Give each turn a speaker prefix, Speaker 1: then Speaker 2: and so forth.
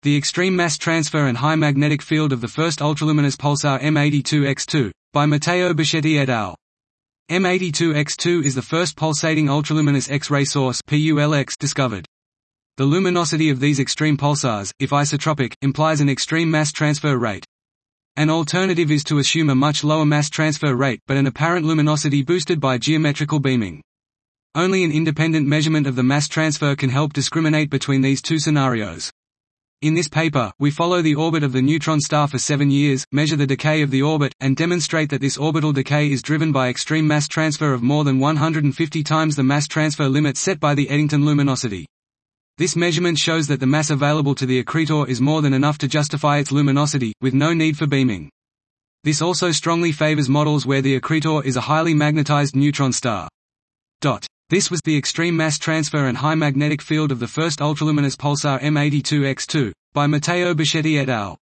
Speaker 1: The extreme mass transfer and high magnetic field of the first ultraluminous pulsar M82X2, by Matteo Becchetti et al. M82X2 is the first pulsating ultraluminous X-ray source discovered. The luminosity of these extreme pulsars, if isotropic, implies an extreme mass transfer rate. An alternative is to assume a much lower mass transfer rate but an apparent luminosity boosted by geometrical beaming. Only an independent measurement of the mass transfer can help discriminate between these two scenarios. In this paper, we follow the orbit of the neutron star for 7 years, measure the decay of the orbit, and demonstrate that this orbital decay is driven by extreme mass transfer of more than 150 times the mass transfer limit set by the Eddington luminosity. This measurement shows that the mass available to the accretor is more than enough to justify its luminosity, with no need for beaming. This also strongly favors models where the accretor is a highly magnetized neutron star. This was the extreme mass transfer and high magnetic field of the first ultraluminous pulsar M82X2, by Matteo Becchetti et al.